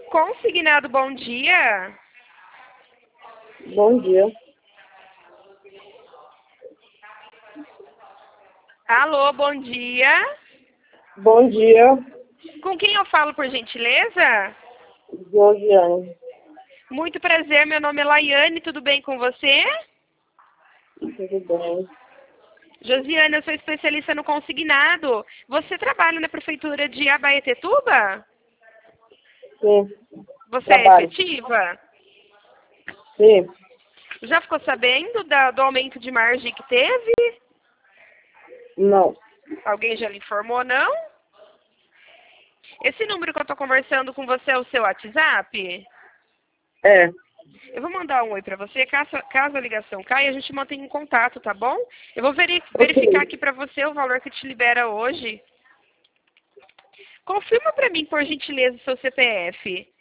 Consignado, bom dia. Bom dia. Alô, bom dia. Bom dia, Com quem eu falo, por gentileza? Josiane. Muito prazer, meu nome é Laiane, tudo bem com você? Tudo bem? Josiane, eu sou especialista no consignado. Você trabalha na prefeitura de Abaetetuba? Sim, Você é trabalho. efetiva? Sim, Já ficou sabendo do aumento de margem que teve? não. Alguém já lhe informou, não? Esse número que eu estou conversando com você é o seu WhatsApp? É, Eu vou mandar um oi para você. Caso a ligação caia, a gente mantém em contato, tá bom? Eu vou verificar ok. aqui para você o valor que te libera hoje. Confirma para mim, por gentileza, o seu CPF.